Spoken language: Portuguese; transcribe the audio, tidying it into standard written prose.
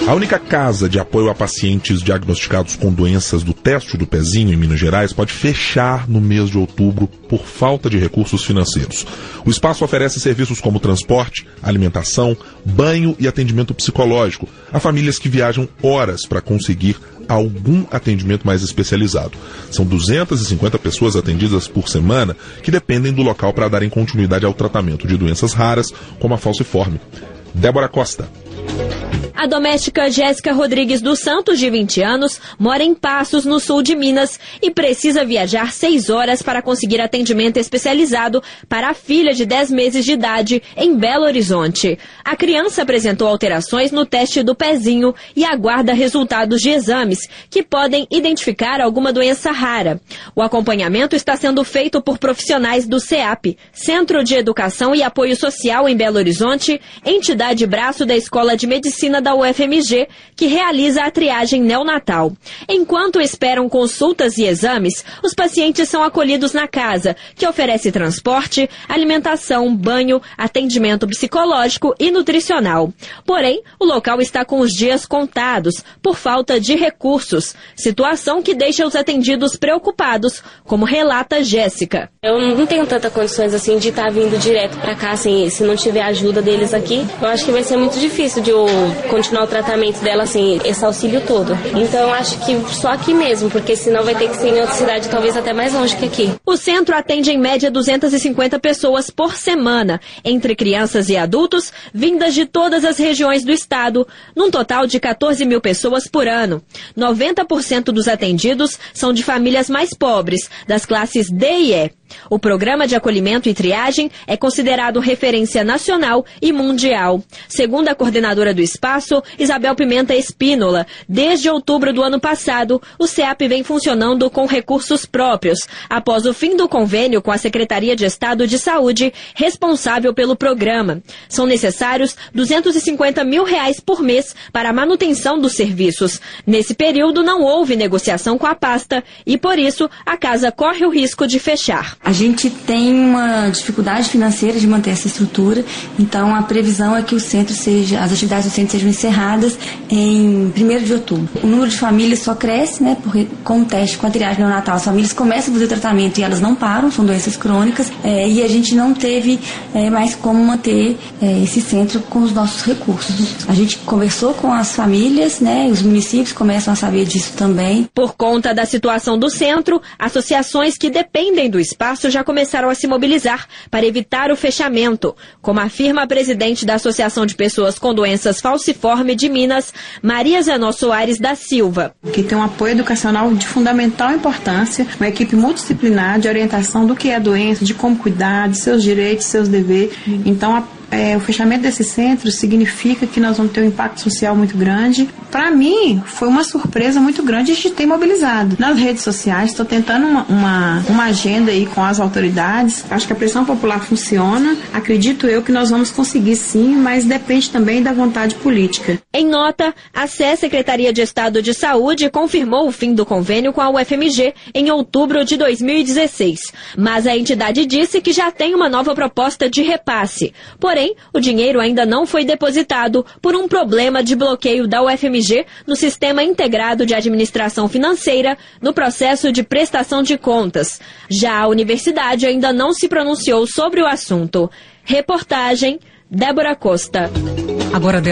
A única casa de apoio a pacientes diagnosticados com doenças do teste do pezinho em Minas Gerais pode fechar no mês de outubro por falta de recursos financeiros. O espaço oferece serviços como transporte, alimentação, banho e atendimento psicológico a famílias que viajam horas para conseguir algum atendimento mais especializado. São 250 pessoas atendidas por semana que dependem do local para darem continuidade ao tratamento de doenças raras como a falciforme. Débora Costa. A doméstica Jéssica Rodrigues dos Santos, de 20 anos, mora em Passos, no sul de Minas, e precisa viajar 6 horas para conseguir atendimento especializado para a filha de 10 meses de idade, em Belo Horizonte. A criança apresentou alterações no teste do pezinho e aguarda resultados de exames que podem identificar alguma doença rara. O acompanhamento está sendo feito por profissionais do CEAP, Centro de Educação e Apoio Social em Belo Horizonte, entidade braço da Escola de Medicina da UFMG, que realiza a triagem neonatal. Enquanto esperam consultas e exames, os pacientes são acolhidos na casa, que oferece transporte, alimentação, banho, atendimento psicológico e nutricional. Porém, o local está com os dias contados, por falta de recursos, situação que deixa os atendidos preocupados, como relata Jéssica. Eu não tenho tanta condições assim de estar vindo direto para cá, assim, se não tiver a ajuda deles aqui, eu acho que vai ser muito difícil de eu continuar o tratamento dela, assim, esse auxílio todo. Então eu acho que só aqui mesmo, porque senão vai ter que ser em outra cidade, talvez até mais longe que aqui. O centro atende em média 250 pessoas por semana, entre crianças e adultos, vindas de todas as regiões do estado, num total de 14 mil pessoas por ano. 90% dos atendidos são de famílias mais pobres, das classes D e E. O programa de acolhimento e triagem é considerado referência nacional e mundial. Segundo a coordenadora do espaço, Isabel Pimenta Espínola, desde outubro do ano passado, o CEAP vem funcionando com recursos próprios, após o fim do convênio com a Secretaria de Estado de Saúde, responsável pelo programa. São necessários R$250 mil por mês para a manutenção dos serviços. Nesse período não houve negociação com a pasta e, por isso, a casa corre o risco de fechar. A gente tem uma dificuldade financeira de manter essa estrutura, então a previsão é que as atividades do centro sejam encerradas em 1º de outubro. O número de famílias só cresce, né, porque com o teste, com a triagem neonatal, as famílias começam a fazer tratamento e elas não param, são doenças crônicas, e a gente não teve mais como manter esse centro com os nossos recursos. A gente conversou com as famílias, né, os municípios começam a saber disso também. Por conta da situação do centro, associações que dependem do espaço já começaram a se mobilizar para evitar o fechamento, como afirma a presidente da Associação de Pessoas com Doenças Falciforme de Minas, Maria Zenó Soares da Silva. Que tem um apoio educacional de fundamental importância, uma equipe multidisciplinar de orientação do que é a doença, de como cuidar, de seus direitos, seus deveres. Então, o fechamento desse centro significa que nós vamos ter um impacto social muito grande. Para mim, foi uma surpresa muito grande a gente ter mobilizado. Nas redes sociais, estou tentando uma agenda aí com as autoridades. Acho que a pressão popular funciona. Acredito eu que nós vamos conseguir sim, mas depende também da vontade política. Em nota, a Secretaria de Estado de Saúde confirmou o fim do convênio com a UFMG em outubro de 2016. Mas a entidade disse que já tem uma nova proposta de repasse. Porém, o dinheiro ainda não foi depositado por um problema de bloqueio da UFMG no Sistema Integrado de Administração Financeira no processo de prestação de contas. Já a universidade ainda não se pronunciou sobre o assunto. Reportagem, Débora Costa. Agora